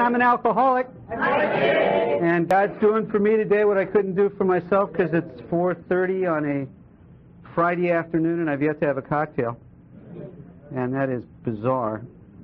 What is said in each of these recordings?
I'm an alcoholic. And God's doing for me today what I couldn't do for myself because it's 4:30 on a Friday afternoon and I've yet to have a cocktail. And that is bizarre.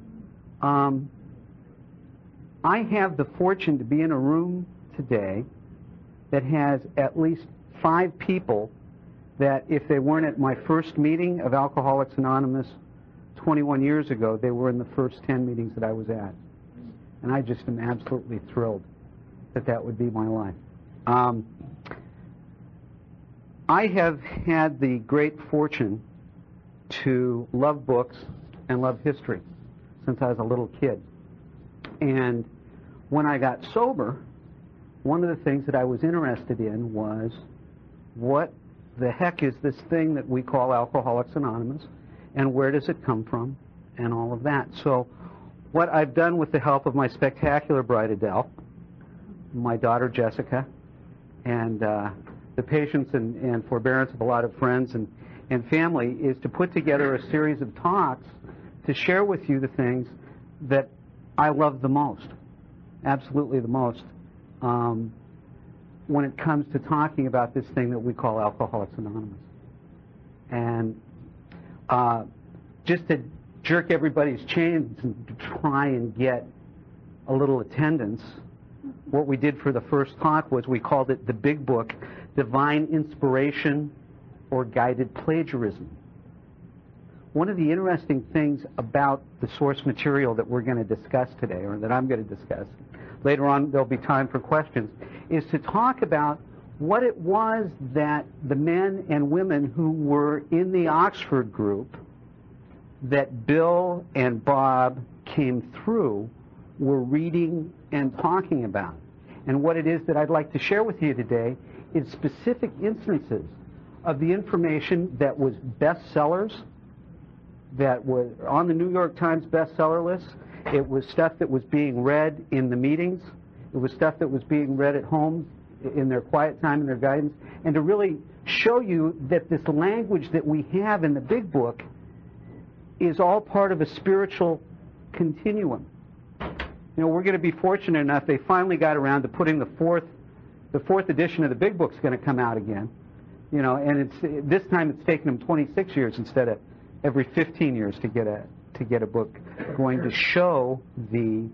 I have the fortune to be in a room today that has at least 5 people that if they weren't at my first meeting of Alcoholics Anonymous 21 years ago, they were in the first 10 meetings that I was at. And I just am absolutely thrilled that that would be my life. I have had the great fortune to love books and love history since I was a little kid. And when I got sober, one of the things that I was interested in was what the heck is this thing that we call Alcoholics Anonymous, and where does it come from, and all of that. So what I've done with the help of my spectacular bride Adele, my daughter Jessica, and the patience and forbearance of a lot of friends and family is to put together a series of talks to share with you the things that I love the most, absolutely the most, when it comes to talking about this thing that we call Alcoholics Anonymous. And just to jerk everybody's chains and to try and get a little attendance, what we did for the first talk was we called it the Big Book, Divine Inspiration or Guided Plagiarism. One of the interesting things about the source material that we're going to discuss today, or that I'm going to discuss, later on there'll be time for questions, is to talk about what it was that the men and women who were in the Oxford group that Bill and Bob came through were reading and talking about. And what it is that I'd like to share with you today is specific instances of the information that was bestsellers, that was on the New York Times bestseller list. It was stuff that was being read in the meetings. It was stuff that was being read at home in their quiet time and their guidance, and to really show you that this language that we have in the Big Book is all part of a spiritual continuum. You know, we're going to be fortunate enough, they finally got around to putting the fourth edition of the Big Book's going to come out again. You know, and this time it's taken them 26 years instead of every 15 years to get a book going to show the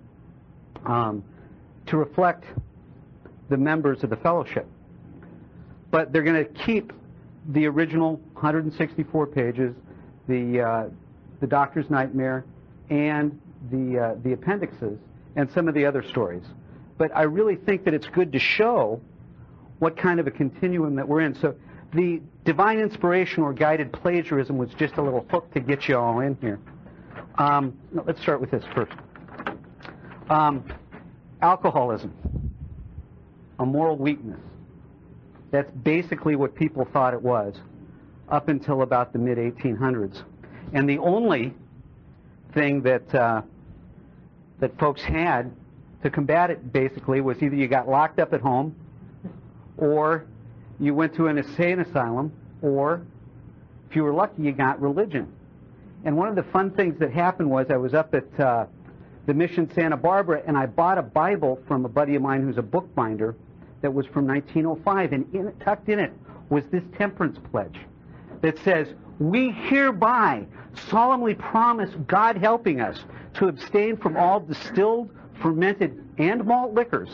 to reflect the members of the fellowship. But they're going to keep the original 164 pages, the Doctor's Nightmare, and the appendixes, and some of the other stories. But I really think that it's good to show what kind of a continuum that we're in. So the Divine Inspiration or Guided Plagiarism was just a little hook to get you all in here. Let's start with this first. Alcoholism, a moral weakness. That's basically what people thought it was up until about the mid-1800s. And the only thing that that folks had to combat it basically was either you got locked up at home, or you went to an insane asylum, or if you were lucky, you got religion. And one of the fun things that happened was I was up at the Mission Santa Barbara, and I bought a Bible from a buddy of mine who's a bookbinder that was from 1905, and tucked in it was this temperance pledge that says, "We hereby solemnly promise, God helping us, to abstain from all distilled, fermented, and malt liquors,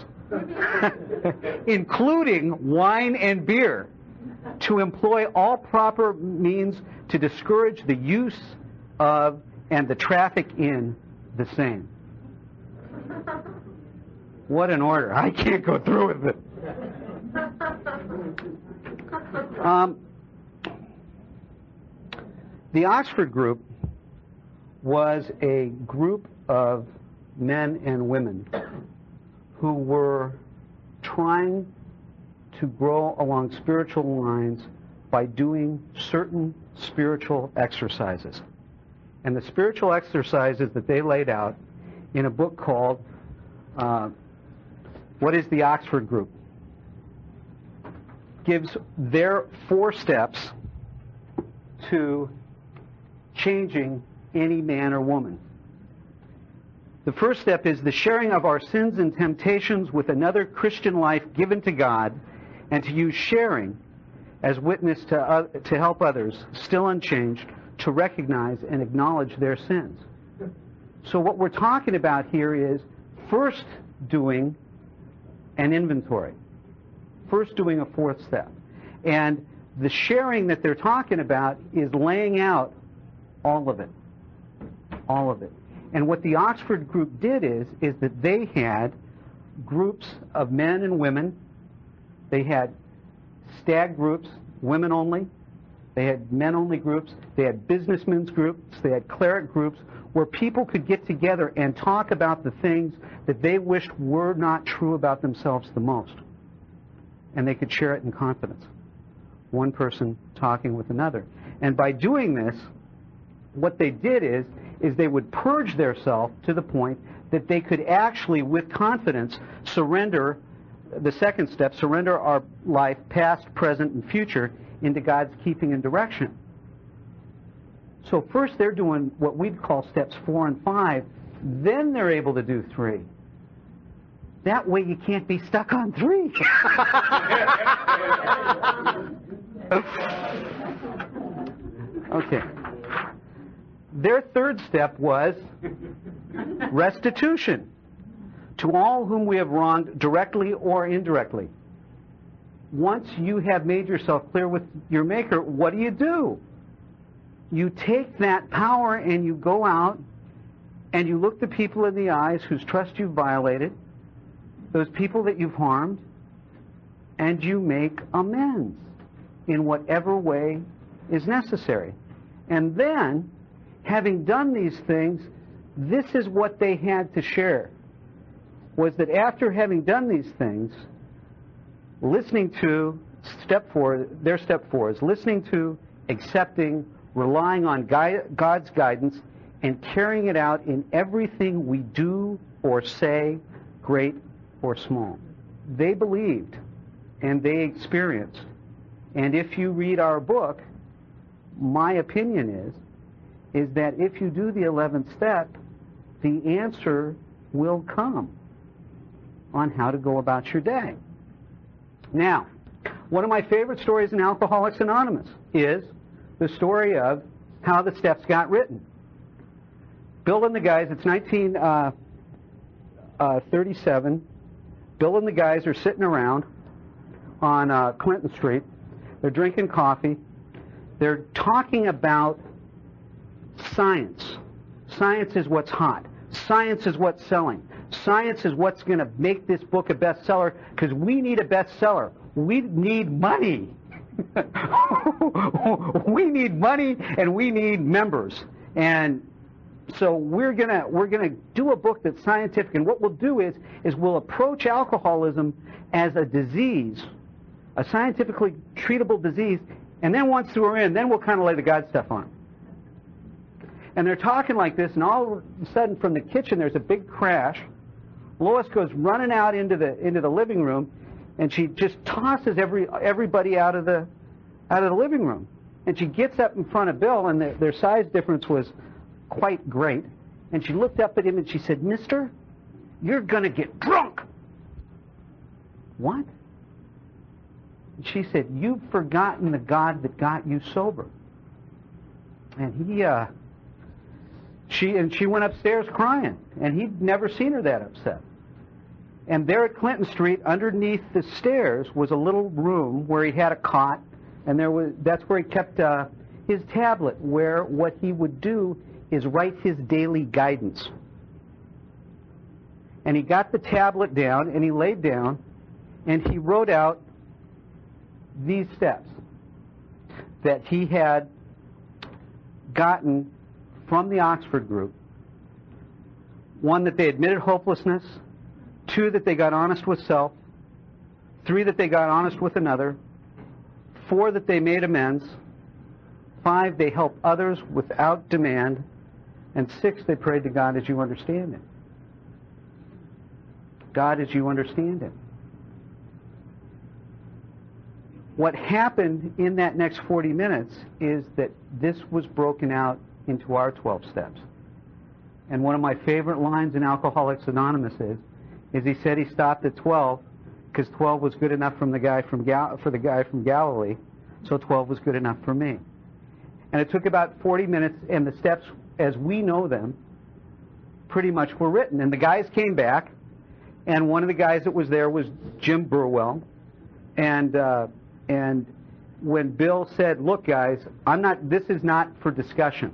including wine and beer, to employ all proper means to discourage the use of and the traffic in the same." What an order. I can't go through with it. The Oxford group was a group of men and women who were trying to grow along spiritual lines by doing certain spiritual exercises. And the spiritual exercises that they laid out in a book called What is the Oxford Group? Gives their 4 steps to changing any man or woman. The first step is the sharing of our sins and temptations with another Christian life given to God, and to use sharing as witness to help others, still unchanged, to recognize and acknowledge their sins. So what we're talking about here is first doing an inventory. First doing a fourth step. And the sharing that they're talking about is laying out all of it. All of it. And what the Oxford group did is that they had groups of men and women. They had stag groups, women only. They had men-only groups. They had businessmen's groups. They had cleric groups where people could get together and talk about the things that they wished were not true about themselves the most. And they could share it in confidence. One person talking with another. And by doing this, what they did is they would purge themselves to the point that they could actually, with confidence, surrender, the second step, surrender our life, past, present, and future, into God's keeping and direction. So first they're doing what we'd call steps 4 and 5. Then they're able to do 3. That way you can't be stuck on 3. Okay. Their third step was restitution to all whom we have wronged, directly or indirectly. Once you have made yourself clear with your Maker, what do? You take that power and you go out and you look the people in the eyes whose trust you've violated, those people that you've harmed, and you make amends in whatever way is necessary. And then, having done these things, this is what they had to share, was that after having done these things, listening to step 4, their step 4 is listening to, accepting, relying on God's guidance, and carrying it out in everything we do or say, great or small. They believed, and they experienced. And if you read our book, my opinion is that if you do the 11th step, the answer will come on how to go about your day. Now, one of my favorite stories in Alcoholics Anonymous is the story of how the steps got written. Bill and the guys, it's 1937. Bill and the guys are sitting around on Clinton Street. They're drinking coffee. They're talking about science. Science is what's hot. Science is what's selling. Science is what's going to make this book a bestseller, because we need a bestseller. We need money. We need money, and we need members. And so we're gonna do a book that's scientific. And what we'll do is we'll approach alcoholism as a disease, a scientifically treatable disease. And then once we're in, then we'll kind of lay the God stuff on. And they're talking like this, and all of a sudden from the kitchen there's a big crash. Lois goes running out into the living room, and she just tosses everybody out of the living room. And she gets up in front of Bill, and their size difference was quite great. And she looked up at him and she said, "Mister, you're gonna get drunk." "What?" And she said, "You've forgotten the God that got you sober." And she went upstairs crying, and he'd never seen her that upset. And there at Clinton Street, underneath the stairs, was a little room where he had a cot, and that's where he kept his tablet, where what he would do is write his daily guidance. And he got the tablet down, and he laid down, and he wrote out these steps that he had gotten from the Oxford group. 1, that they admitted hopelessness. 2, that they got honest with self. 3, that they got honest with another. 4, that they made amends. 5, they helped others without demand. And 6, they prayed to God as you understand Him. God as you understand Him. What happened in that next 40 minutes is that this was broken out into our 12 steps. And one of my favorite lines in Alcoholics Anonymous is he said he stopped at 12 because 12 was good enough for the guy from Galilee, so 12 was good enough for me. And it took about 40 minutes, and the steps, as we know them, pretty much were written. And the guys came back, and one of the guys that was there was Jim Burwell. And when Bill said, "Look, guys, this is not for discussion.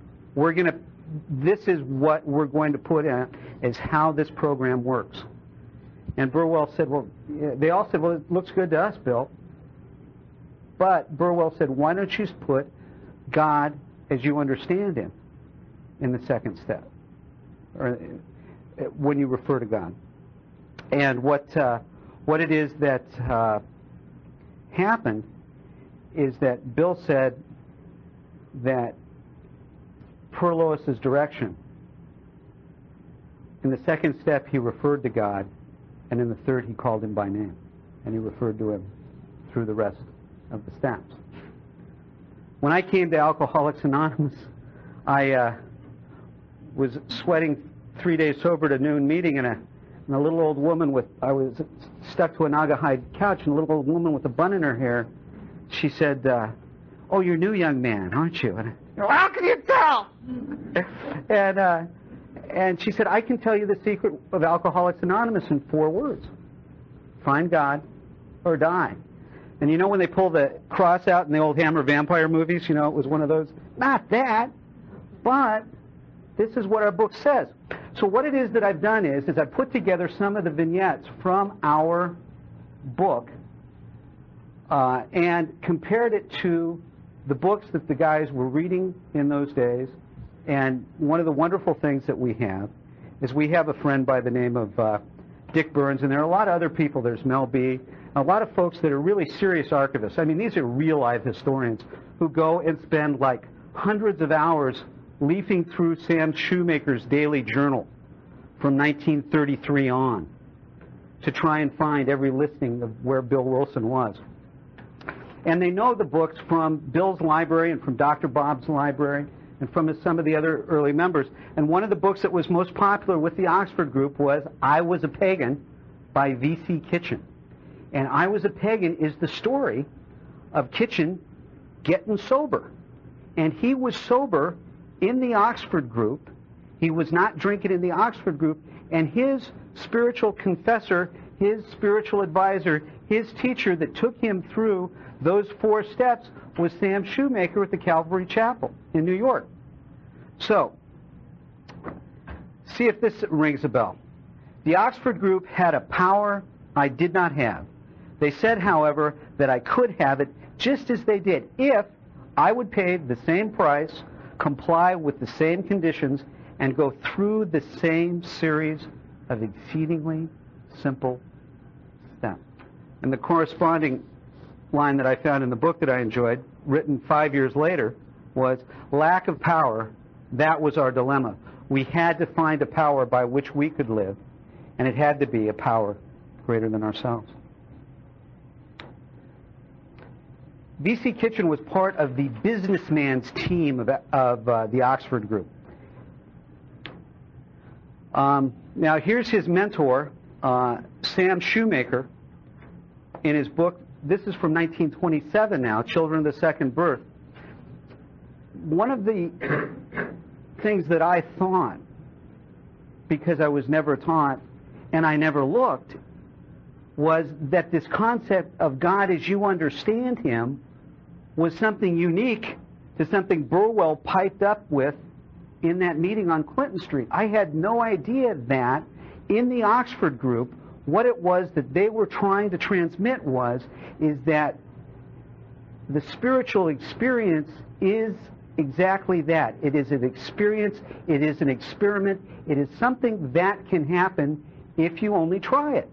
This is what we're going to put in, is how this program works." And Burwell said, they all said, "Well, it looks good to us, Bill." But Burwell said, "Why don't you put God as you understand Him in the second step, or when you refer to God?" And what it is that happened is that Bill said that per Lois's direction, in the second step he referred to God, and in the third he called Him by name, and he referred to Him through the rest of the steps. When I came to Alcoholics Anonymous, I was sweating 3 days sober to noon meeting, and a little old woman I was stuck to a Naugahyde couch, and a little old woman with a bun in her hair, she said, "Oh, you're new, young man, aren't you?" And "How can you tell?" And she said, "I can tell you the secret of Alcoholics Anonymous in 4 words. Find God or die." And you know when they pull the cross out in the old Hammer vampire movies, it was one of those, not that, but this is what our book says. So what it is that I've done is I've put together some of the vignettes from our book and compared it to the books that the guys were reading in those days. And one of the wonderful things that we have is we have a friend by the name of Dick Burns, and there are a lot of other people. There's Mel B., a lot of folks that are really serious archivists. I mean, these are real-life historians who go and spend like hundreds of hours leafing through Sam Shoemaker's daily journal from 1933 on to try and find every listing of where Bill Wilson was. And they know the books from Bill's library and from Dr. Bob's library and from some of the other early members. And one of the books that was most popular with the Oxford group was I Was a Pagan by V.C. Kitchen. And I Was a Pagan is the story of Kitchen getting sober. And he was sober in the Oxford group. He was not drinking in the Oxford group. And his spiritual confessor, his spiritual advisor, his teacher that took him through those 4 steps was Sam Shoemaker at the Calvary Chapel in New York. So, see if this rings a bell. The Oxford group had a power I did not have. They said, however, that I could have it just as they did if I would pay the same price, comply with the same conditions, and go through the same series of exceedingly simple steps. And the corresponding line that I found in the book that I enjoyed, written 5 years later, was lack of power, that was our dilemma. We had to find a power by which we could live, and it had to be a power greater than ourselves. V.C. Kitchen was part of the businessman's team of the Oxford group. Now here's his mentor, Sam Shoemaker, in his book. This is from 1927 now, Children of the Second Birth. One of the things that I thought, because I was never taught and I never looked, was that this concept of God as you understand Him was something unique to something Burwell piped up with in that meeting on Clinton Street. I had no idea that in the Oxford group, what it was that they were trying to transmit is that the spiritual experience is exactly that. It is an experience, it is an experiment, it is something that can happen if you only try it.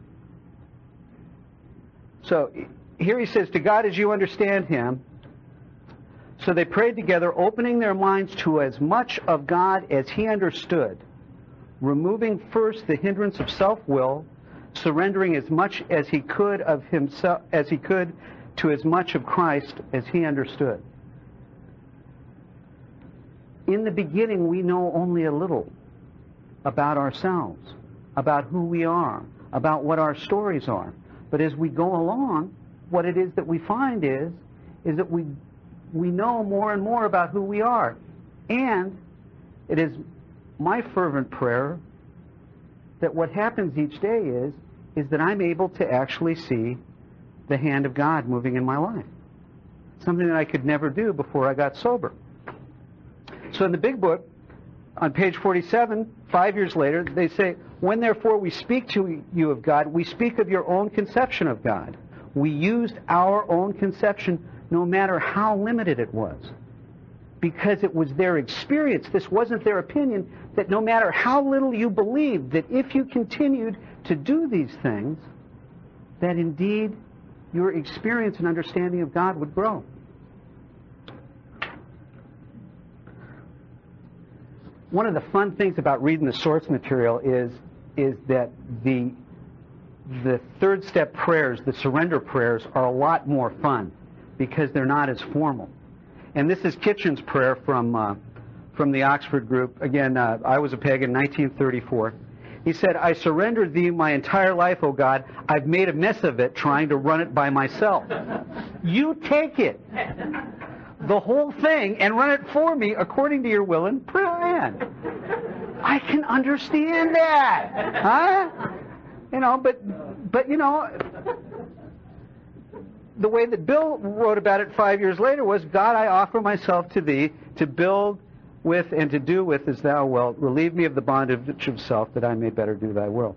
So here he says, to God as you understand Him. So they prayed together, opening their minds to as much of God as he understood, removing first the hindrance of self-will, surrendering as much as he could of himself as he could to as much of Christ as he understood. in the beginning we know only a little about ourselves, about who we are, about what our stories are. But as we go along, what it is that we find is that we know more and more about who we are. And it is my fervent prayer that what happens each day is that I'm able to actually see the hand of God moving in my life. Something that I could never do before I got sober. So in the big book, on page 47, 5 years later, they say, when therefore we speak to you of God, we speak of your own conception of God. We used our own conception no matter how limited it was. Because it was their experience, this wasn't their opinion, that no matter how little you believed, that if you continued to do these things, that indeed your experience and understanding of God would grow. One of the fun things about reading the source material is that the third step prayers, the surrender prayers, are a lot more fun because they're not as formal. And this is Kitchen's prayer from the Oxford group. Again, I was a pagan in 1934. He said, I surrender thee my entire life, O God. I've made a mess of it trying to run it by myself. You take it, the whole thing, and run it for me according to your will and plan. I can understand that. Huh? You know, but you know, the way that Bill wrote about it 5 years later was, God, I offer myself to thee to build with and to do with as thou wilt. Relieve me of the bondage of self that I may better do thy will.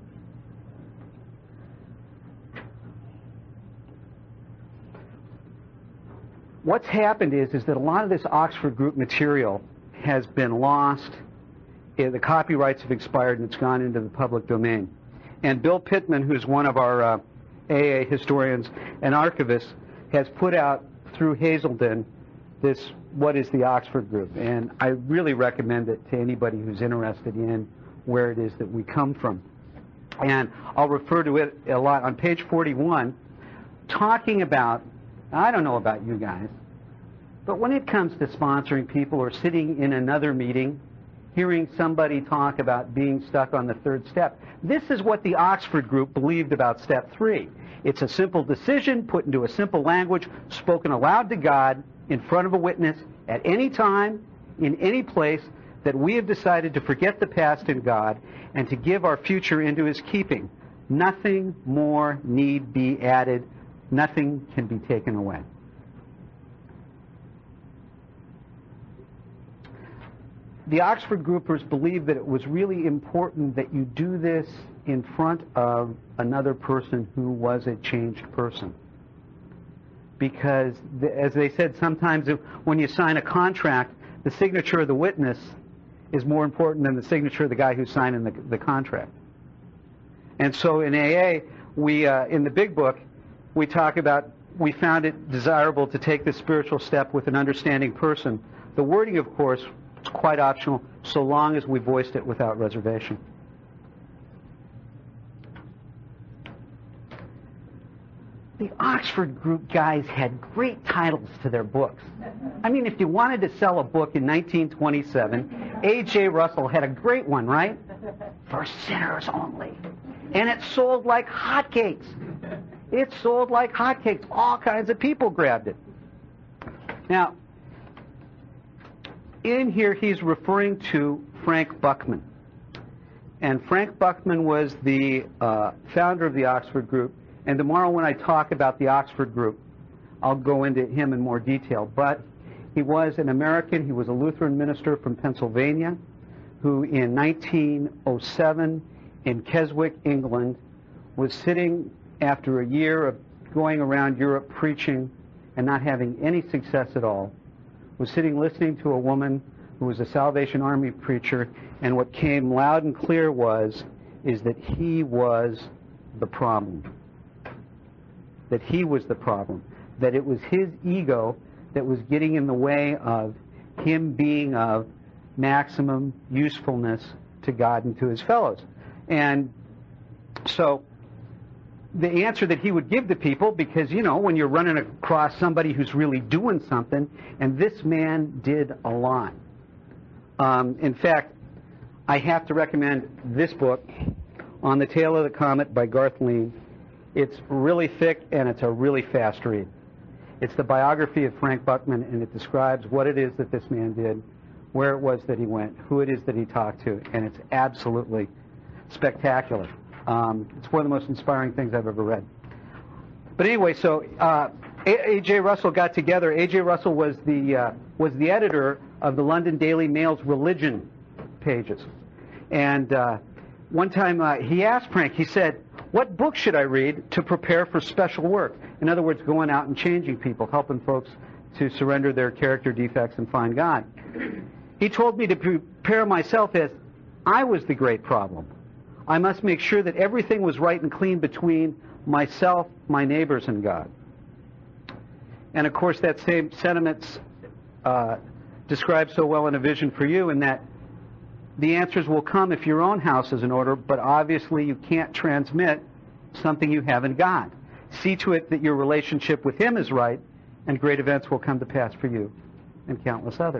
What's happened is that a lot of this Oxford group material has been lost. The copyrights have expired and it's gone into the public domain. And Bill Pittman, who's one of our AA historians and archivists, has put out through Hazelden this What is the Oxford Group? And I really recommend it to anybody who's interested in where it is that we come from. And I'll refer to it a lot on page 41, talking about, I don't know about you guys, but when it comes to sponsoring people or sitting in another meeting, hearing somebody talk about being stuck on the third step, this is what the Oxford Group believed about step 3. It's a simple decision put into a simple language, spoken aloud to God in front of a witness at any time, in any place, that we have decided to forget the past in God and to give our future into His keeping. Nothing more need be added. Nothing can be taken away. The Oxford Groupers believed that it was really important that you do this in front of another person who was a changed person. Because, as they said, sometimes when you sign a contract, the signature of the witness is more important than the signature of the guy who's signing the contract. And so in AA, we in the big book, we talk about, we found it desirable to take this spiritual step with an understanding person. The wording, of course, is quite optional, so long as we voiced it without reservation. The Oxford Group guys had great titles to their books. I mean, if you wanted to sell a book in 1927, A.J. Russell had a great one, right? For sinners only. And it sold like hotcakes. It sold like hotcakes. All kinds of people grabbed it. Now, in here he's referring to Frank Buckman. And Frank Buckman was the founder of the Oxford Group. And tomorrow when I talk about the Oxford Group, I'll go into him in more detail. But he was an American. He was a Lutheran minister from Pennsylvania who in 1907 in Keswick, England, was sitting after a year of going around Europe preaching and not having any success at all, was sitting listening to a woman who was a Salvation Army preacher, and what came loud and clear is that he was the problem. That he was the problem. That it was his ego that was getting in the way of him being of maximum usefulness to God and to his fellows. And so the answer that he would give to people, because, you know, when you're running across somebody who's really doing something, and this man did a lot. In fact, I have to recommend this book, On the Tail of the Comet by Garth Lean. It's really thick and it's a really fast read. It's the biography of Frank Buckman, and it describes what it is that this man did, where it was that he went, who it is that he talked to, and it's absolutely spectacular. It's one of the most inspiring things I've ever read. But anyway, so A.J. Russell got together. A.J. Russell was the editor of the London Daily Mail's religion pages. And one time he asked Frank, he said, "What book should I read to prepare for special work?" In other words, going out and changing people, helping folks to surrender their character defects and find God. He told me to prepare myself as I was the great problem. I must make sure that everything was right and clean between myself, my neighbors, and God. And of course, that same sentiment's described so well in A Vision for You, in that the answers will come if your own house is in order, but obviously you can't transmit something you have in God. See to it that your relationship with Him is right, and great events will come to pass for you and countless others.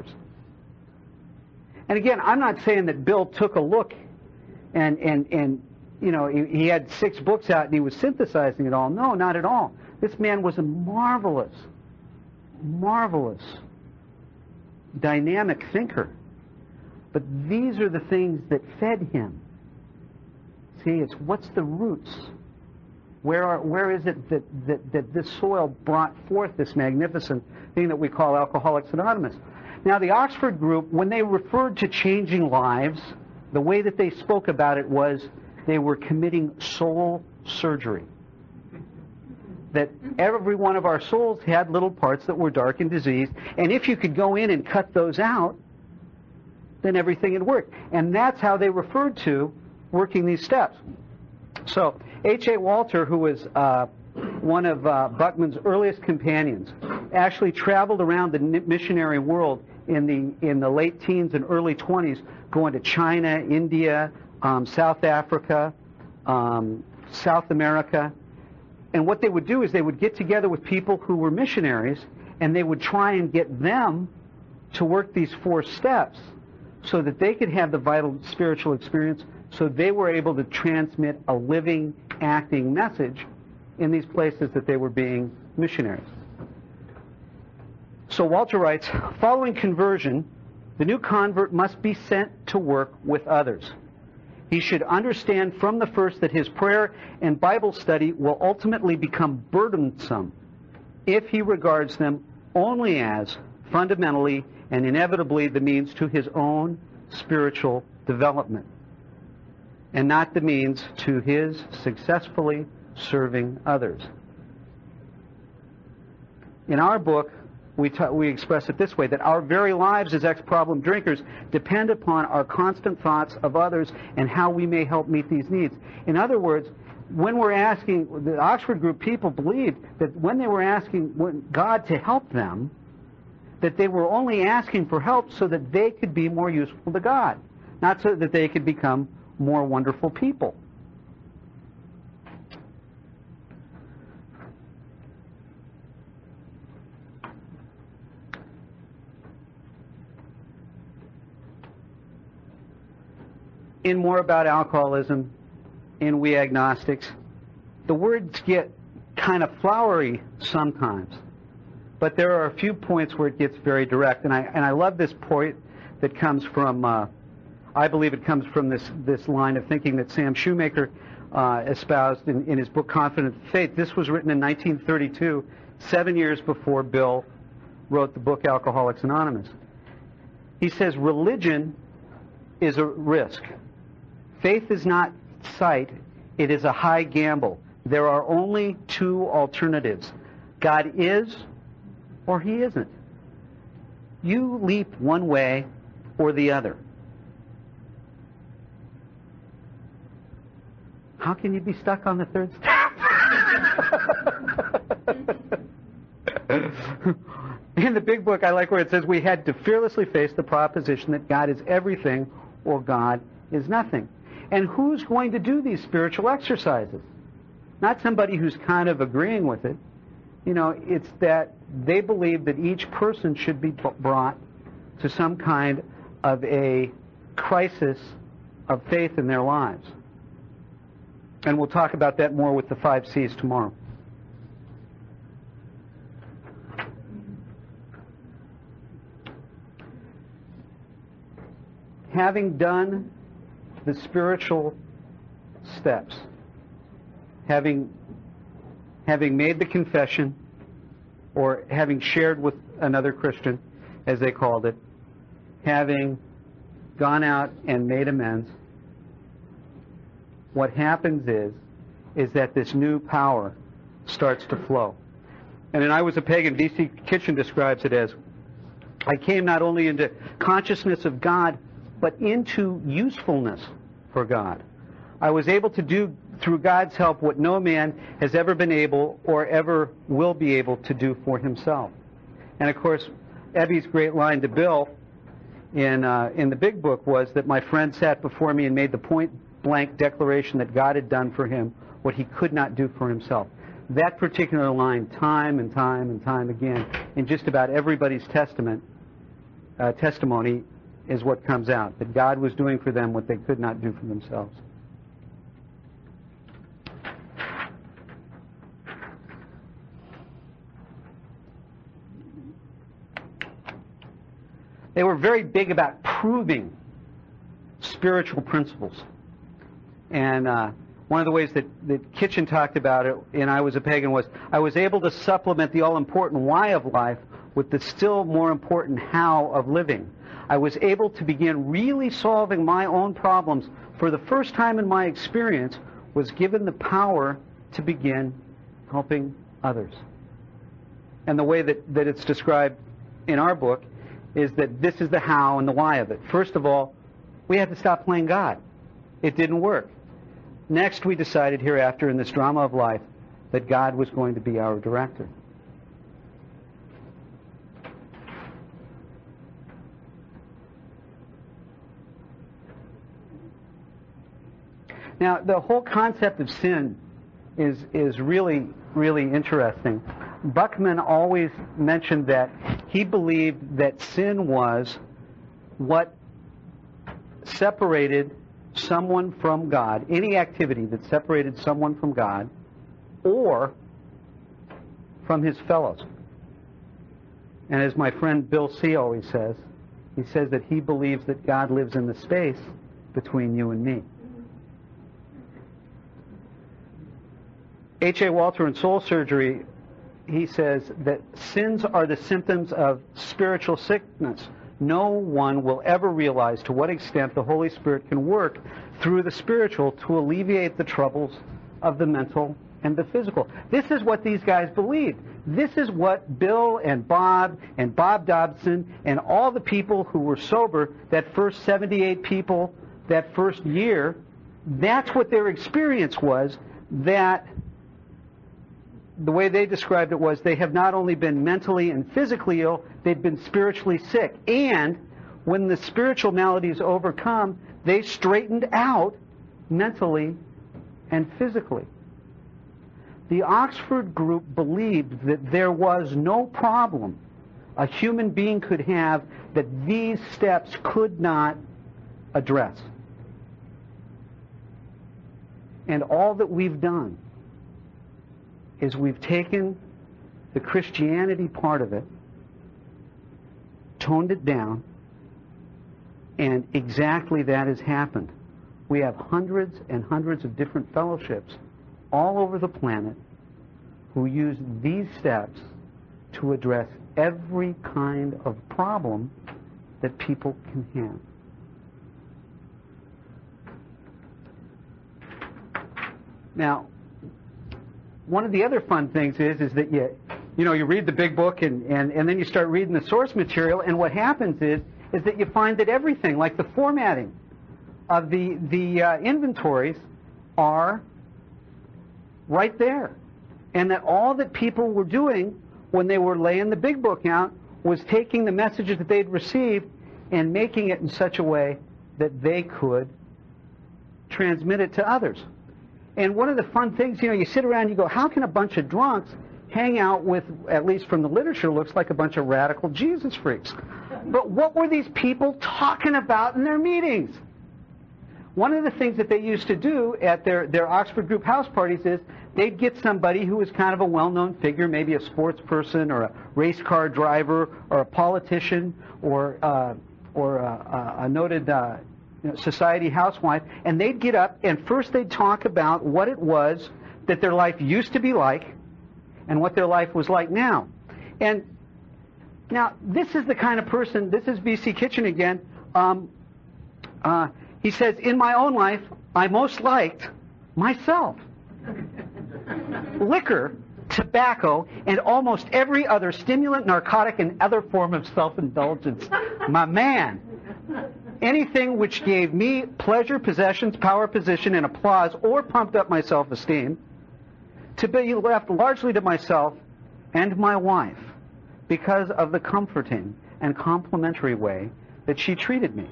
And again, I'm not saying that Bill took a look and you know, he had 6 books out and he was synthesizing it all. No, not at all. This man was a marvelous, marvelous, dynamic thinker. But these are the things that fed him. See, it's what's the roots? Where is it that this soil brought forth this magnificent thing that we call Alcoholics Anonymous? Now, the Oxford group, when they referred to changing lives, the way that they spoke about it was they were committing soul surgery. That every one of our souls had little parts that were dark and diseased, and if you could go in and cut those out, then everything had worked. And that's how they referred to working these steps. So, H.A. Walter, who was one of Buckman's earliest companions, actually traveled around the missionary world in the late teens and early 20s, going to China, India, South Africa, South America. And what they would do is they would get together with people who were missionaries, and they would try and get them to work these 4 steps so that they could have the vital spiritual experience, so they were able to transmit a living, acting message in these places that they were being missionaries. So Walter writes, following conversion, the new convert must be sent to work with others. He should understand from the first that his prayer and Bible study will ultimately become burdensome if he regards them only as fundamentally and inevitably the means to his own spiritual development, and not the means to his successfully serving others. In our book, we express it this way, that our very lives as ex-problem drinkers depend upon our constant thoughts of others and how we may help meet these needs. In other words, when we're asking, the Oxford group people believed that when they were asking God to help them, that they were only asking for help so that they could be more useful to God, not so that they could become more wonderful people. In More About Alcoholism, in We Agnostics, the words get kind of flowery sometimes, but there are a few points where it gets very direct. And I love this point that comes from, I believe it comes from this line of thinking that Sam Shoemaker espoused in his book Confident Faith. This was written in 1932, 7 years before Bill wrote the book Alcoholics Anonymous. He says, religion is a risk. Faith is not sight, it is a high gamble. There are only 2 alternatives. God is or He isn't. You leap one way or the other. How can you be stuck on the 3rd step? In the big book, I like where it says we had to fearlessly face the proposition that God is everything or God is nothing. And who's going to do these spiritual exercises? Not somebody who's kind of agreeing with it. You know, it's that they believe that each person should be brought to some kind of a crisis of faith in their lives. And we'll talk about that more with the 5 C's tomorrow. Having done the spiritual steps, having made the confession, or having shared with another Christian, as they called it, having gone out and made amends, what happens is that this new power starts to flow. And in I Was a Pagan, V.C. Kitchen describes it as, I came not only into consciousness of God, but into usefulness for God. I was able to do, through God's help, what no man has ever been able or ever will be able to do for himself. And of course, Ebby's great line to Bill in the Big Book was that my friend sat before me and made the point-blank declaration that God had done for him what he could not do for himself. That particular line, time and time and time again, in just about everybody's testimony, is what comes out, that God was doing for them what they could not do for themselves. They were very big about proving spiritual principles. And one of the ways that Kitchen talked about it in I Was a Pagan was, I was able to supplement the all-important why of life with the still more important how of living. I was able to begin really solving my own problems. For the first time in my experience, was given the power to begin helping others. And the way that it's described in our book is that this is the how and the why of it. First of all, we had to stop playing God. It didn't work. Next, we decided hereafter in this drama of life that God was going to be our director. Now, the whole concept of sin is really, really interesting. Buckman always mentioned that he believed that sin was what separated someone from God, any activity that separated someone from God or from his fellows. And as my friend Bill C. always says, he says that he believes that God lives in the space between you and me. H.A. Walter in Soul Surgery, he says that sins are the symptoms of spiritual sickness. No one will ever realize to what extent the Holy Spirit can work through the spiritual to alleviate the troubles of the mental and the physical. This is what these guys believed. This is what Bill and Bob Dobson and all the people who were sober, that first 78 people, that first year, that's what their experience was, that the way they described it was they have not only been mentally and physically ill, they've been spiritually sick. And when the spiritual maladies overcome, they straightened out mentally and physically. The Oxford group believed that there was no problem a human being could have that these steps could not address. And all that we've done is we've taken the Christianity part of it, toned it down, and exactly that has happened. We have hundreds and hundreds of different fellowships all over the planet who use these steps to address every kind of problem that people can have. Now, one of the other fun things is that you read the Big Book and then you start reading the source material, and what happens is that you find that everything, like the formatting of the inventories, are right there, and that all that people were doing when they were laying the Big Book out was taking the messages that they'd received and making it in such a way that they could transmit it to others. And one of the fun things, you sit around and you go, how can a bunch of drunks hang out with, at least from the literature, looks like a bunch of radical Jesus freaks. But what were these people talking about in their meetings? One of the things that they used to do at their Oxford group house parties is they'd get somebody who was kind of a well-known figure, maybe a sports person or a race car driver or a politician or a noted society housewife, and they'd get up and first they'd talk about what it was that their life used to be like and what their life was like now. And now this is the kind of person, this is V.C. Kitchen again. He says, in my own life, I most liked myself. Liquor, tobacco, and almost every other stimulant, narcotic, and other form of self-indulgence. My man. Anything which gave me pleasure, possessions, power, position, and applause, or pumped up my self-esteem, to be left largely to myself and my wife because of the comforting and complimentary way that she treated me.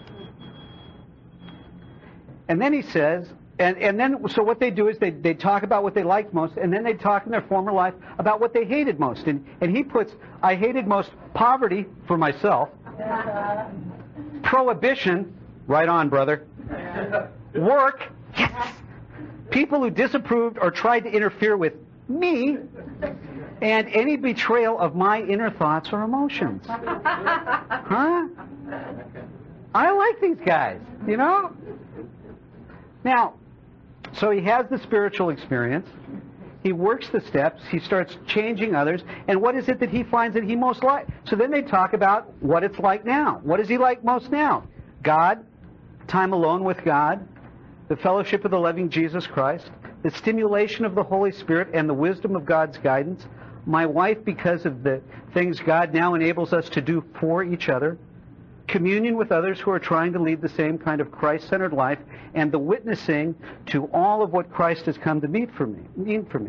And then he says, and then, so what they do is they talk about what they liked most, and then they talk in their former life about what they hated most. And he puts, I hated most poverty for myself, prohibition, right on, brother, work, yes, people who disapproved or tried to interfere with me, and any betrayal of my inner thoughts or emotions. Huh? I like these guys, you know? Now, so he has the spiritual experience, he works the steps, he starts changing others, and what is it that he finds that he most likes? So then they talk about what it's like now. What does he like most now? God, time alone with God, the fellowship of the loving Jesus Christ, the stimulation of the Holy Spirit and the wisdom of God's guidance, my wife because of the things God now enables us to do for each other, communion with others who are trying to lead the same kind of Christ-centered life, and the witnessing to all of what Christ has come to mean for me.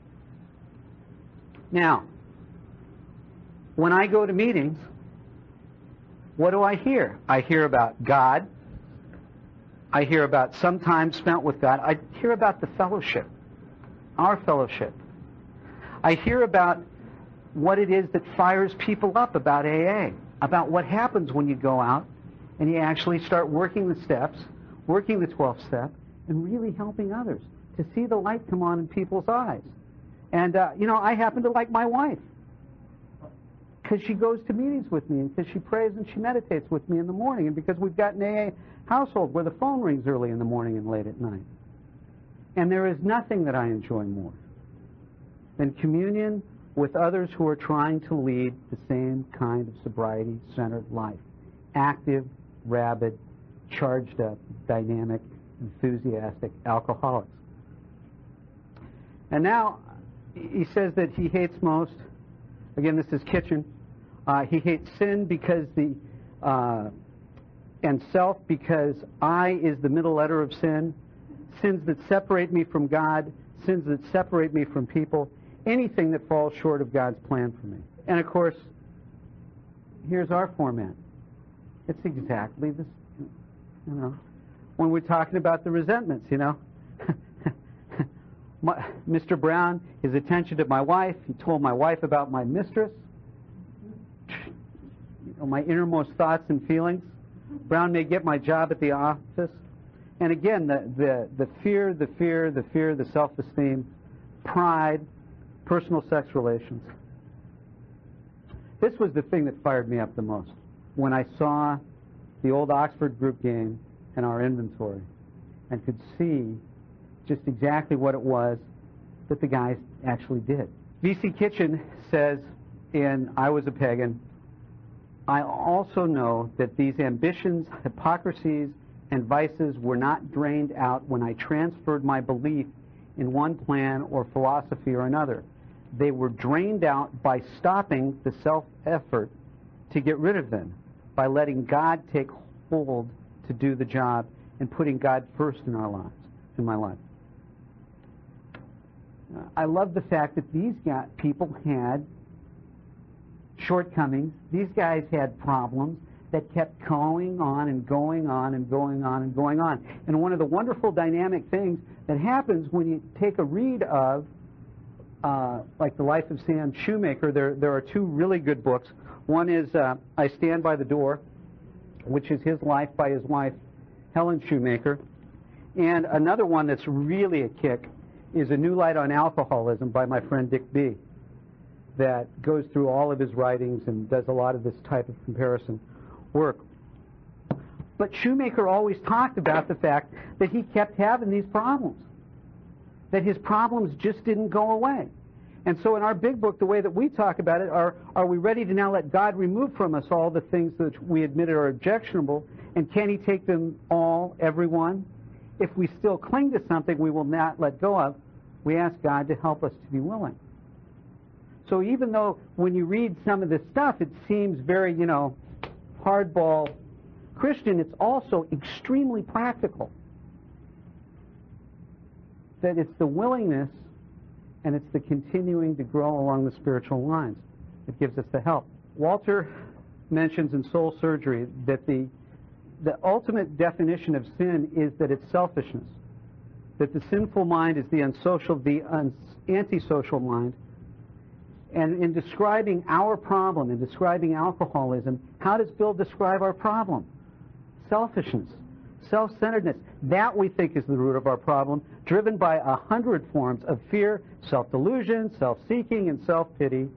Now, when I go to meetings, what do I hear? I hear about God. I hear about some time spent with God. I hear about the fellowship, our fellowship. I hear about what it is that fires people up about AA, about what happens when you go out and you actually start working the steps, working the 12th step, and really helping others to see the light come on in people's eyes. And, I happen to like my wife because she goes to meetings with me and because she prays and she meditates with me in the morning, and because we've got an AA household where the phone rings early in the morning and late at night. And there is nothing that I enjoy more than communion with others who are trying to lead the same kind of sobriety-centered life. Active, rabid, charged up, dynamic, enthusiastic alcoholics. And now he says that he hates most, again this is Kitchen, he hates sin because and self because I is the middle letter of sin, sins that separate me from God, sins that separate me from people, anything that falls short of God's plan for me. And of course, here's our format. It's exactly this, when we're talking about the resentments, Mr. Brown, his attention to my wife, he told my wife about my mistress, my innermost thoughts and feelings. Brown may get my job at the office. And again, the fear, the self-esteem, pride, personal sex relations. This was the thing that fired me up the most when I saw the old Oxford group game and our inventory and could see just exactly what it was that the guys actually did. V.C. Kitchen says in I Was a Pagan, I also know that these ambitions, hypocrisies, and vices were not drained out when I transferred my belief in one plan or philosophy or another. They were drained out by stopping the self-effort to get rid of them, by letting God take hold to do the job and putting God first in our lives, in my life. I love the fact that these people had shortcomings. These guys had problems that kept going on and going on and going on and going on. And one of the wonderful dynamic things that happens when you take a read of like The Life of Sam Shoemaker, there are two really good books. One is I Stand by the Door, which is his life by his wife, Helen Shoemaker. And another one that's really a kick is A New Light on Alcoholism by my friend Dick B., that goes through all of his writings and does a lot of this type of comparison work. But Shoemaker always talked about the fact that he kept having these problems, that his problems just didn't go away. And so in our big book, the way that we talk about it are we ready to now let God remove from us all the things that we admitted are objectionable, and can he take them all, everyone? If we still cling to something we will not let go of, we ask God to help us to be willing. So even though when you read some of this stuff, it seems very, hardball Christian, it's also extremely practical. That it's the willingness and it's the continuing to grow along the spiritual lines that gives us the help. Walter mentions in Soul Surgery that the ultimate definition of sin is that it's selfishness, that the sinful mind is the antisocial mind. And in describing our problem, in describing alcoholism, how does Bill describe our problem? Selfishness, self-centeredness. That we think is the root of our problem, driven by 100 forms of fear, self-delusion, self-seeking, and self-pity.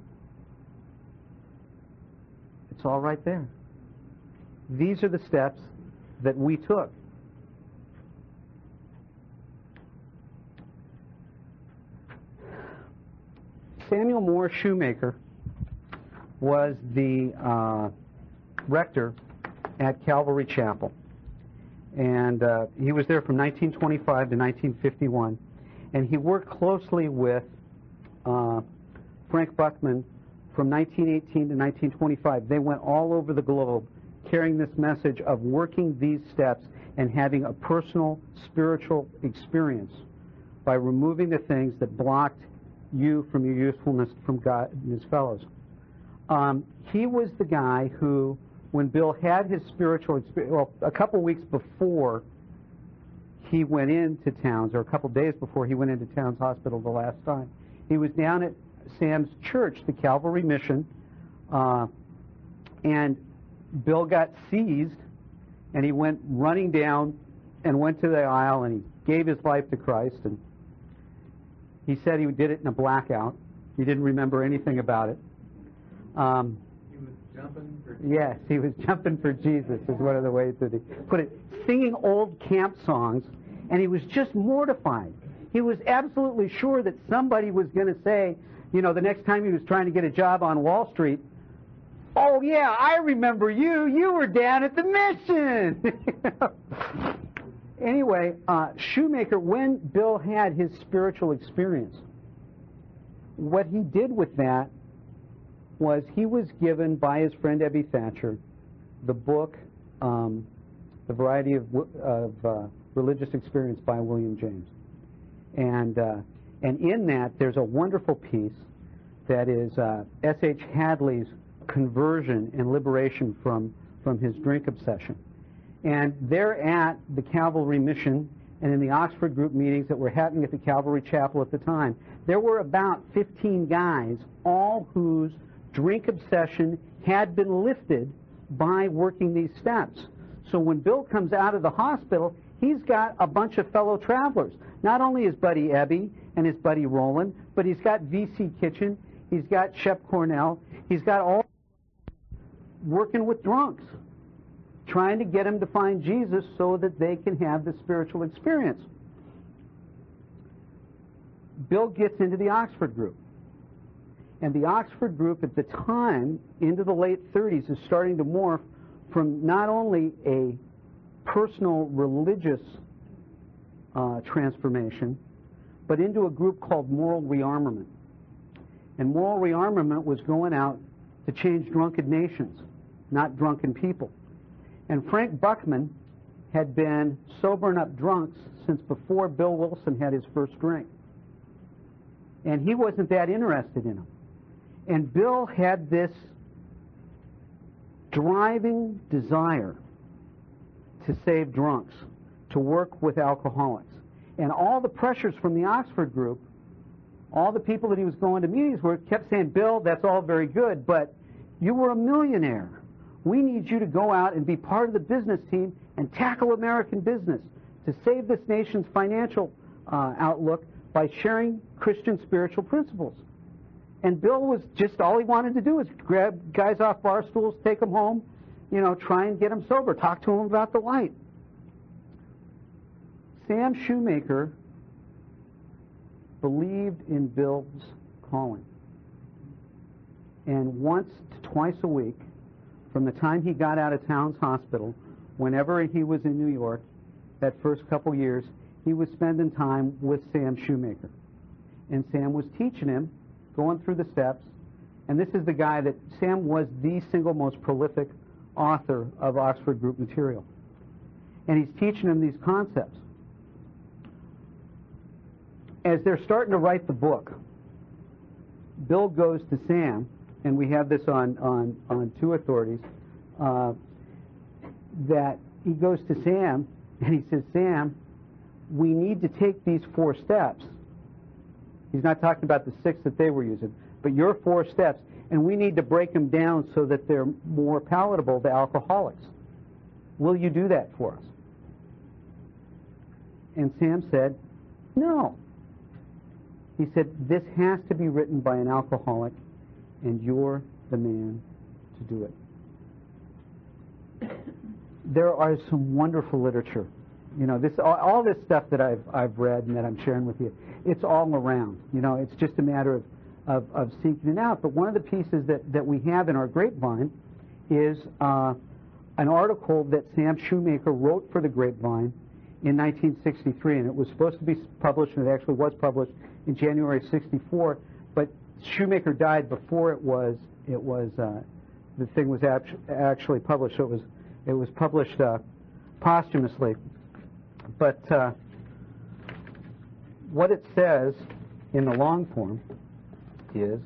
It's all right there. These are the steps that we took. Samuel Moore Shoemaker was the rector at Calvary Chapel. And he was there from 1925 to 1951. And he worked closely with Frank Buckman from 1918 to 1925. They went all over the globe carrying this message of working these steps and having a personal spiritual experience by removing the things that blocked you from your usefulness from God and his fellows. He was the guy who, when Bill had his spiritual experience, well, a couple weeks before he went into Towns, or a couple days before he went into Towns Hospital the last time, he was down at Sam's church, the Calvary Mission, and Bill got seized, and he went running down and went to the aisle, and he gave his life to Christ, and he said he did it in a blackout. He didn't remember anything about it. He was jumping for Jesus. Yes, he was jumping for Jesus is one of the ways that he put it. Singing old camp songs, and he was just mortified. He was absolutely sure that somebody was going to say, the next time he was trying to get a job on Wall Street, "Oh, yeah, I remember you. You were down at the mission." Anyway, Shoemaker, when Bill had his spiritual experience, what he did with that was he was given by his friend Ebby Thatcher the book, The Variety of Religious Experience by William James. And in that, there's a wonderful piece that is S.H. Hadley's conversion and liberation from his drink obsession. And they're at the Calvary Mission and in the Oxford group meetings that were happening at the Calvary Chapel at the time, there were about 15 guys, all whose drink obsession had been lifted by working these steps. So when Bill comes out of the hospital, he's got a bunch of fellow travelers. Not only his buddy Ebby and his buddy Roland, but he's got V.C. Kitchen, he's got Shep Cornell, he's got all working with drunks, trying to get them to find Jesus so that they can have the spiritual experience. Bill gets into the Oxford group. And the Oxford group at the time, into the late 30s, is starting to morph from not only a personal religious transformation, but into a group called Moral Rearmament. And Moral Rearmament was going out to change drunken nations, not drunken people. And Frank Buckman had been sobering up drunks since before Bill Wilson had his first drink. And he wasn't that interested in them. And Bill had this driving desire to save drunks, to work with alcoholics. And all the pressures from the Oxford group all the people that he was going to meetings with kept saying, Bill, that's all very good, but you were a millionaire. We need you to go out and be part of the business team and tackle American business to save this nation's financial outlook by sharing Christian spiritual principles. And Bill was just, all he wanted to do was grab guys off bar stools, take them home, try and get them sober, talk to them about the light. Sam Shoemaker believed in Bill's calling. And once to twice a week, from the time he got out of Towns Hospital, whenever he was in New York, that first couple years, he was spending time with Sam Shoemaker. And Sam was teaching him, going through the steps. And this is the guy that, Sam was the single most prolific author of Oxford Group material. And he's teaching him these concepts. As they're starting to write the book, Bill goes to Sam, and we have this on two authorities, that he goes to Sam, and he says, Sam, we need to take these 4 steps. He's not talking about the 6 that they were using, but your 4 steps, and we need to break them down so that they're more palatable to alcoholics. Will you do that for us? And Sam said, no. He said, this has to be written by an alcoholic, and you're the man to do it. There are some wonderful literature. All this stuff that I've read and that I'm sharing with you, it's all around. It's just a matter of seeking it out. But one of the pieces that we have in our Grapevine is an article that Sam Shoemaker wrote for the Grapevine in 1963, and it was supposed to be published, and it actually was published in January '64. But Shoemaker died before the thing was actually published. So it was published posthumously. But what it says in the long form is,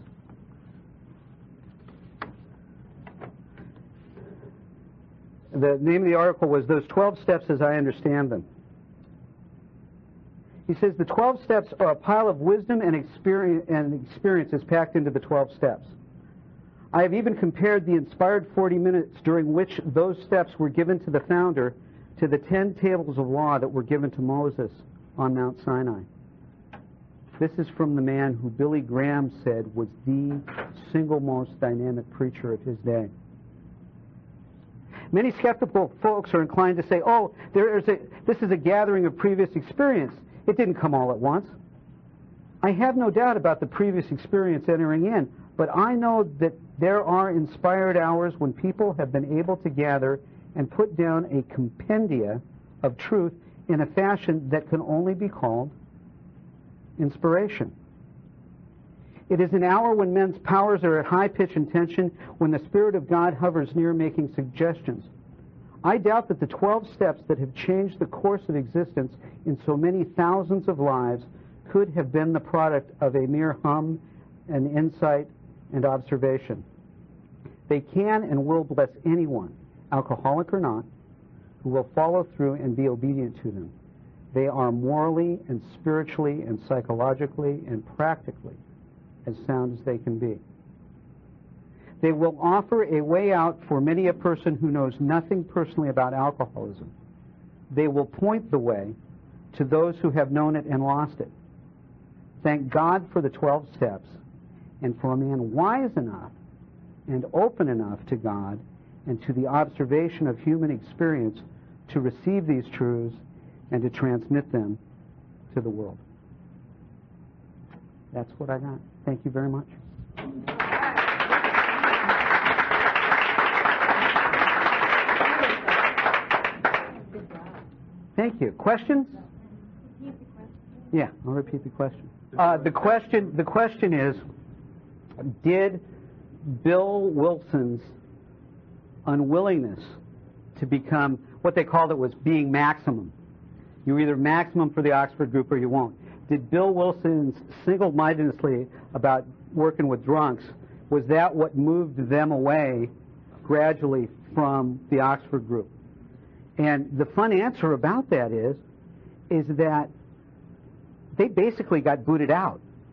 the name of the article was Those 12 Steps as I Understand Them. He says the 12 steps are a pile of wisdom and experiences packed into the 12 steps. I have even compared the inspired 40 minutes during which those steps were given to the founder to the 10 tables of law that were given to Moses on Mount Sinai. This is from the man who Billy Graham said was the single most dynamic preacher of his day. Many skeptical folks are inclined to say, oh, this is a gathering of previous experience. It didn't come all at once. I have no doubt about the previous experience entering in, but I know that there are inspired hours when people have been able to gather and put down a compendia of truth in a fashion that can only be called inspiration. It is an hour when men's powers are at high pitch and tension, when the Spirit of God hovers near making suggestions. I doubt that the 12 steps that have changed the course of existence in so many thousands of lives could have been the product of a mere hum, an insight, and observation. They can and will bless anyone, alcoholic or not, who will follow through and be obedient to them. They are morally and spiritually and psychologically and practically as sound as they can be. They will offer a way out for many a person who knows nothing personally about alcoholism. They will point the way to those who have known it and lost it. Thank God for the 12 steps, and for a man wise enough and open enough to God and to the observation of human experience to receive these truths and to transmit them to the world. That's what I got. Thank you very much. Thank you. Questions? Yeah, I'll repeat the question. The question is, did Bill Wilson's unwillingness to become, what they called it was being maximum. You're either maximum for the Oxford group or you won't. Did Bill Wilson's single-mindedness about working with drunks, was that what moved them away gradually from the Oxford group? And the fun answer about that is that they basically got booted out.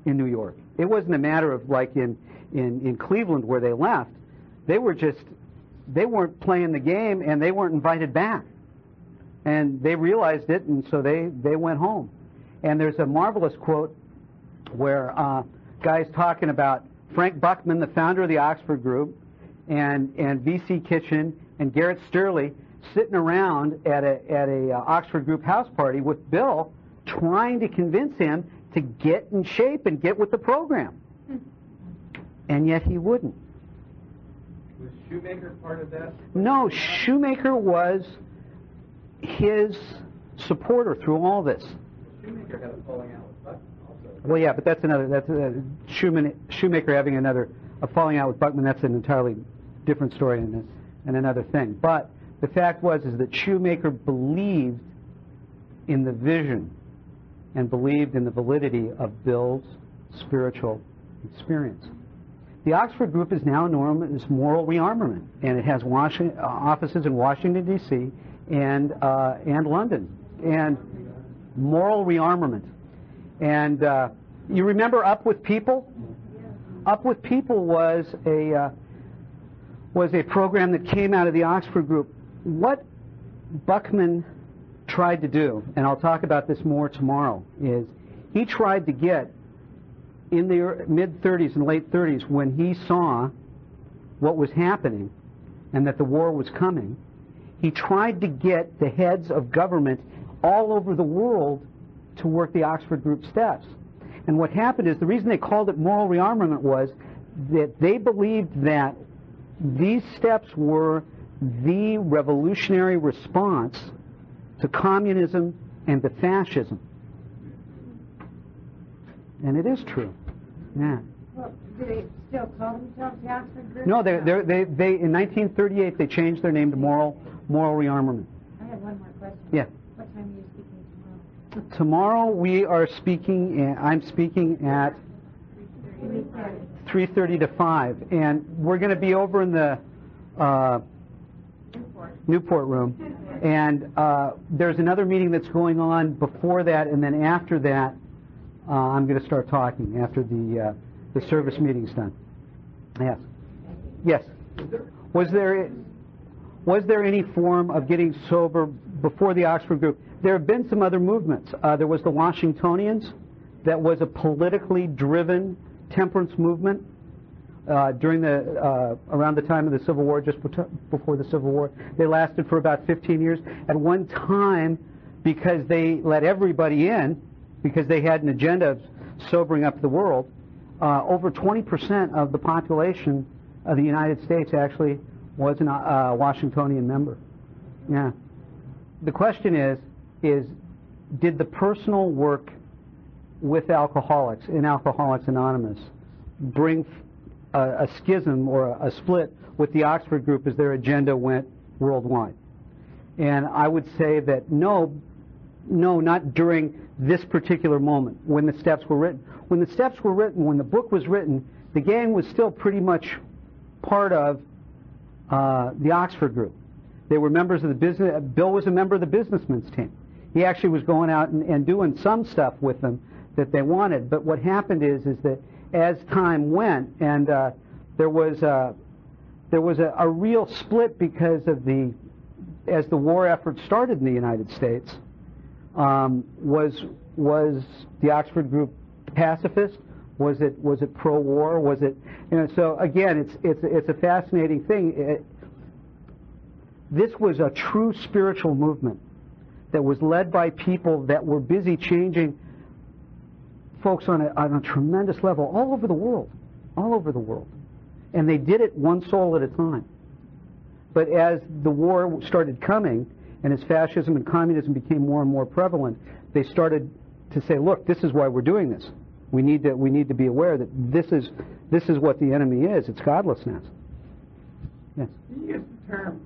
in New York. It wasn't a matter of like in Cleveland where they left. They weren't playing the game and they weren't invited back. And they realized it, and so they went home. And there's a marvelous quote where guys talking about Frank Buckman, the founder of the Oxford Group, and V.C. Kitchen and Garrett Sterling sitting around at a Oxford Group house party with Bill, trying to convince him to get in shape and get with the program. And yet he wouldn't. Was Shoemaker part of that? No, Shoemaker was his supporter through all this. Shoemaker had a falling out with Buckman also. Well, yeah, but that's Shoemaker having a falling out with Buckman. That's an entirely different story and another thing. But the fact is that Shoemaker believed in the vision and believed in the validity of Bill's spiritual experience. The Oxford Group is now known as Moral Rearmament, and it has offices in Washington, D.C. and London. And Moral Rearmament. And you remember Up With People? Up With People was a program that came out of the Oxford Group. What Buckman tried to do, and I'll talk about this more tomorrow, is he tried to get in the mid-30s and late 30s, when he saw what was happening and that the war was coming, he tried to get the heads of government all over the world to work the Oxford Group steps. And what happened is, the reason they called it moral rearmament was that they believed that these steps were the revolutionary response to communism and to fascism. And it is true. Yeah. Well, do they still call themselves the Oxford Group? No, they in 1938 they changed their name to Moral Rearmament. I have one more question. Yeah. What time are you speaking tomorrow? Tomorrow we are speaking. I'm speaking at 3:30 to 5, and we're going to be over in the Newport room. And there's another meeting that's going on before that, and then after that, I'm going to start talking after the service meeting's done. Yes. Yes. Was there any form of getting sober before the Oxford Group? There have been some other movements. There was the Washingtonians. That was a politically driven temperance movement during around the time of the Civil War, just before the Civil War. They lasted for about 15 years. At one time, because they let everybody in, because they had an agenda of sobering up the world, over 20% of the population of the United States actually was a Washingtonian member. Yeah. The question is did the personal work with alcoholics in Alcoholics Anonymous bring a schism or a split with the Oxford Group as their agenda went worldwide? And I would say that no, not during this particular moment when the steps were written. When the steps were written, when the book was written, the gang was still pretty much part of the Oxford Group. They were members of the business. Bill was a member of the businessmen's team. He actually was going out and doing some stuff with them that they wanted. But what happened is that as time went, and there was a real split because of as the war effort started in the United States. Was the Oxford Group pacifist? Was it pro-war? Was it, so again, it's a fascinating thing. This was a true spiritual movement that was led by people that were busy changing folks on a tremendous level all over the world, and they did it one soul at a time. But as the war started coming, and as fascism and communism became more and more prevalent, they started to say, "Look, this is why we're doing this. We need to be aware that this is what the enemy is. It's godlessness." Yes. You use the term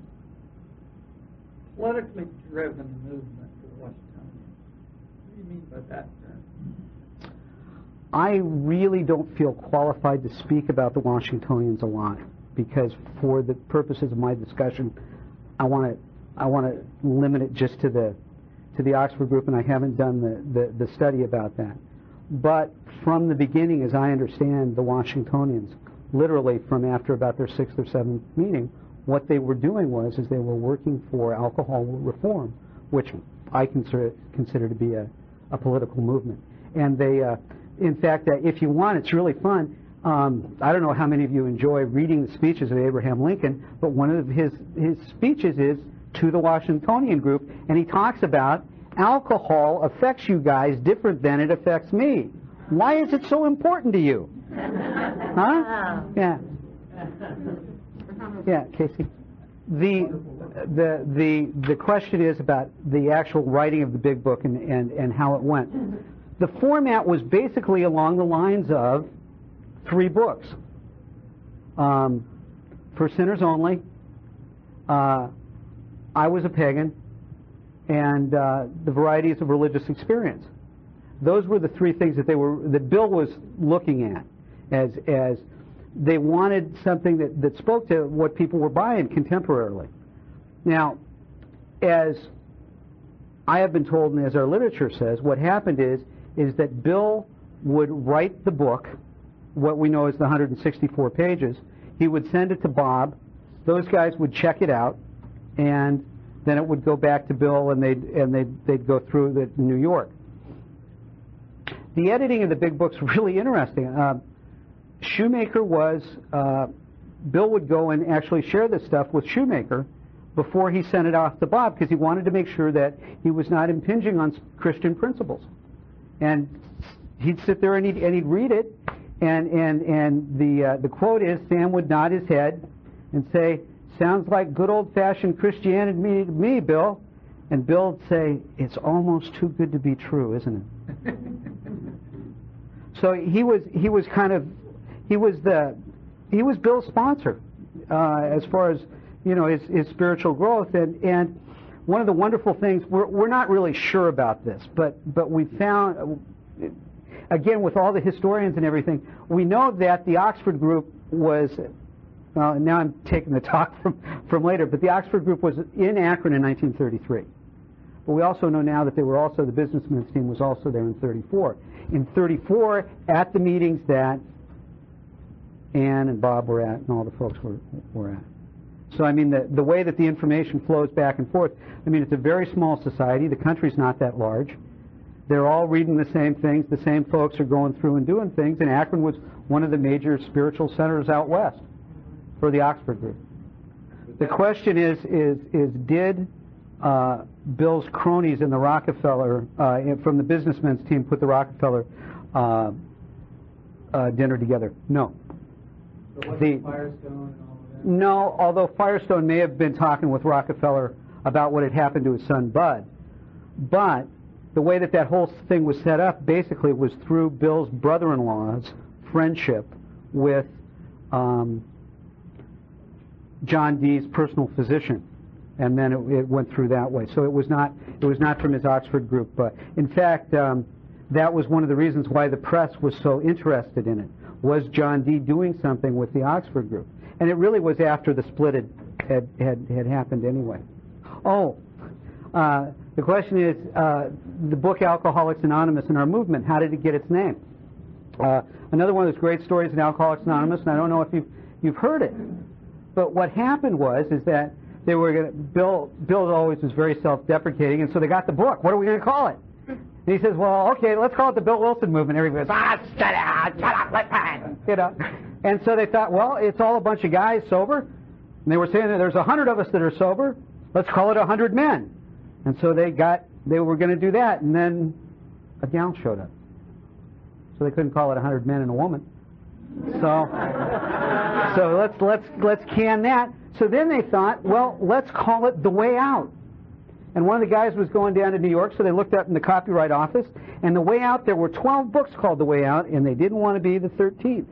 politically driven movement for the Washingtonians. What do you mean by that term? I really don't feel qualified to speak about the Washingtonians a lot, because for the purposes of my discussion, I want to limit it just to the Oxford Group, and I haven't done the study about that. But from the beginning, as I understand the Washingtonians, literally from after about their 6th or 7th meeting, what they were doing was they were working for alcohol reform, which I consider to be a political movement. And they, in fact, if you want, it's really fun. I don't know how many of you enjoy reading the speeches of Abraham Lincoln, but one of his speeches is to the Washingtonian group, and he talks about alcohol affects you guys different than it affects me. Why is it so important to you? Huh? Yeah. Yeah, Casey. The question is about the actual writing of the big book and how it went. The format was basically along the lines of 3 books. For Sinners Only, I Was a Pagan, and The Varieties of Religious Experience. Those were the 3 things that Bill was looking at as they wanted something that spoke to what people were buying contemporarily. Now, as I have been told, and as our literature says, what happened is that Bill would write the book, what we know as the 164 pages. He would send it to Bob. Those guys would check it out, and then it would go back to Bill, and they'd go through it in New York. The editing of the big book's really interesting. Shoemaker was, Bill would go and actually share this stuff with Shoemaker before he sent it off to Bob, because he wanted to make sure that he was not impinging on Christian principles. And he'd sit there and he'd read it, and the quote is, Sam would nod his head and say, "Sounds like good old-fashioned Christianity to me, Bill." And Bill would say, "It's almost too good to be true, isn't it?" So he was Bill's sponsor as far as his spiritual growth, and one of the wonderful things, we're not really sure about this, but we found, again, with all the historians and everything, we know that the Oxford group was, now I'm taking the talk from later, but the Oxford group was in Akron in 1933. But we also know now that they were also, the businessmen's team was also there in 34. In 34, at the meetings that Ann and Bob were at and all the folks were at. So, I mean, the way that the information flows back and forth, I mean, it's a very small society. The country's not that large. They're all reading the same things. The same folks are going through and doing things. And Akron was one of the major spiritual centers out west for the Oxford group. The question is did Bill's cronies in the Rockefeller, from the businessmen's team, put the Rockefeller dinner together? No. So wasn't Firestone and all of that? No, although Firestone may have been talking with Rockefeller about what had happened to his son Bud. But the way that whole thing was set up basically was through Bill's brother-in-law's friendship with John Dee's personal physician. And then it went through that way. So it was not from his Oxford group. In fact, that was one of the reasons why the press was so interested in it, was John Dee doing something with the Oxford group. And it really was after the split had happened anyway. Oh, the question is, the book Alcoholics Anonymous and Our Movement, how did it get its name? Another one of those great stories in Alcoholics Anonymous, and I don't know if you've heard it, but what happened was that they were going to, Bill always was very self-deprecating, and so they got the book. What are we going to call it? And he says, well, okay, let's call it the Bill Wilson Movement. Everybody goes, shut up, listen. And so they thought, well, it's all a bunch of guys sober. And they were saying that there's 100 of us that are sober. Let's call it 100 men. And so they were going to do that, and then a gal showed up. So they couldn't call it 100 men and a woman. So let's can that. So then they thought, well, let's call it The Way Out. And one of the guys was going down to New York, so they looked up in the copyright office, and The Way Out, there were 12 books called The Way Out, and they didn't want to be the 13th.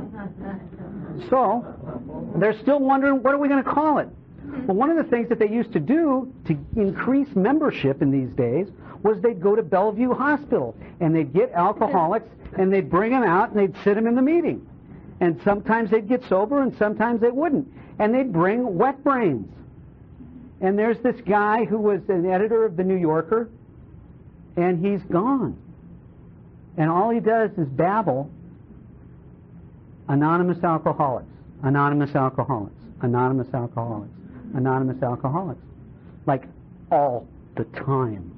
So they're still wondering, what are we going to call it? Well, one of the things that they used to do to increase membership in these days was they'd go to Bellevue Hospital, and they'd get alcoholics, and they'd bring them out, and they'd sit them in the meeting. And sometimes they'd get sober, and sometimes they wouldn't. And they'd bring wet brains. And there's this guy who was an editor of the New Yorker, and he's gone. And all he does is babble, anonymous alcoholics, anonymous alcoholics, anonymous alcoholics, anonymous alcoholics. Like all the time.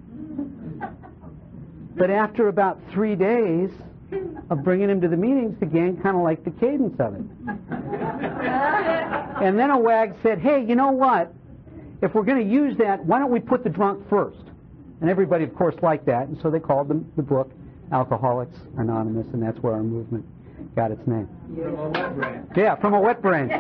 But after about 3 days of bringing him to the meetings, the gang kind of liked the cadence of it. And then a wag said, hey, you know what? If we're going to use that, why don't we put the drunk first? And everybody, of course, liked that, and so they called the book Alcoholics Anonymous, and that's where our movement got its name. From a wet brain. Yeah, from a wet brain.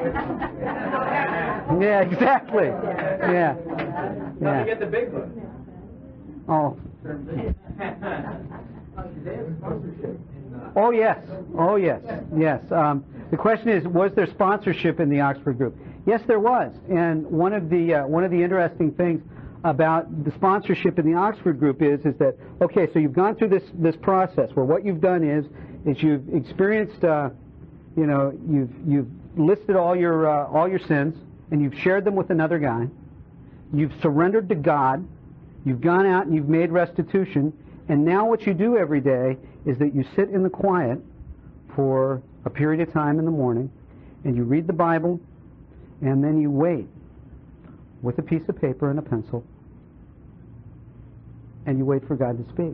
Yeah, exactly. Yeah. Now Yeah. you get the big book. Oh. They have sponsorship in Oh yes. Oh yes. Yes. The question is, was there sponsorship in the Oxford group? Yes, there was. And one of the interesting things about the sponsorship in the Oxford group is that, okay, so you've gone through this process where what you've done is you've experienced, you've listed all your sins, and you've shared them with another guy. You've surrendered to God. You've gone out and you've made restitution. And now what you do every day is that you sit in the quiet for a period of time in the morning, and you read the Bible, and then you wait with a piece of paper and a pencil, and you wait for God to speak.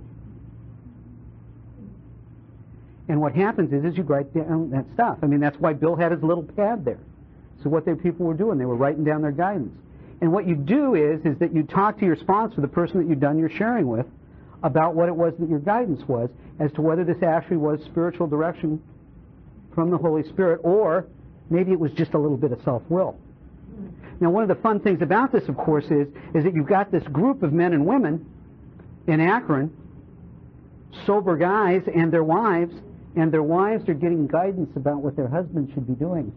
And what happens is you write down that stuff. I mean, that's why Bill had his little pad there. So what the people were doing, they were writing down their guidance. And what you do is that you talk to your sponsor, the person that you've done your sharing with, about what it was that your guidance was, as to whether this actually was spiritual direction from the Holy Spirit, or maybe it was just a little bit of self-will. Now, one of the fun things about this, of course, is that you've got this group of men and women in Akron, sober guys and their wives are getting guidance about what their husbands should be doing.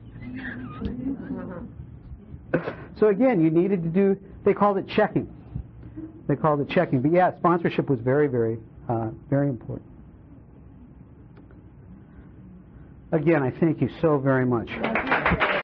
So again, you needed to do, they called it checking. But yeah, sponsorship was very, very, very important. Again, I thank you so very much.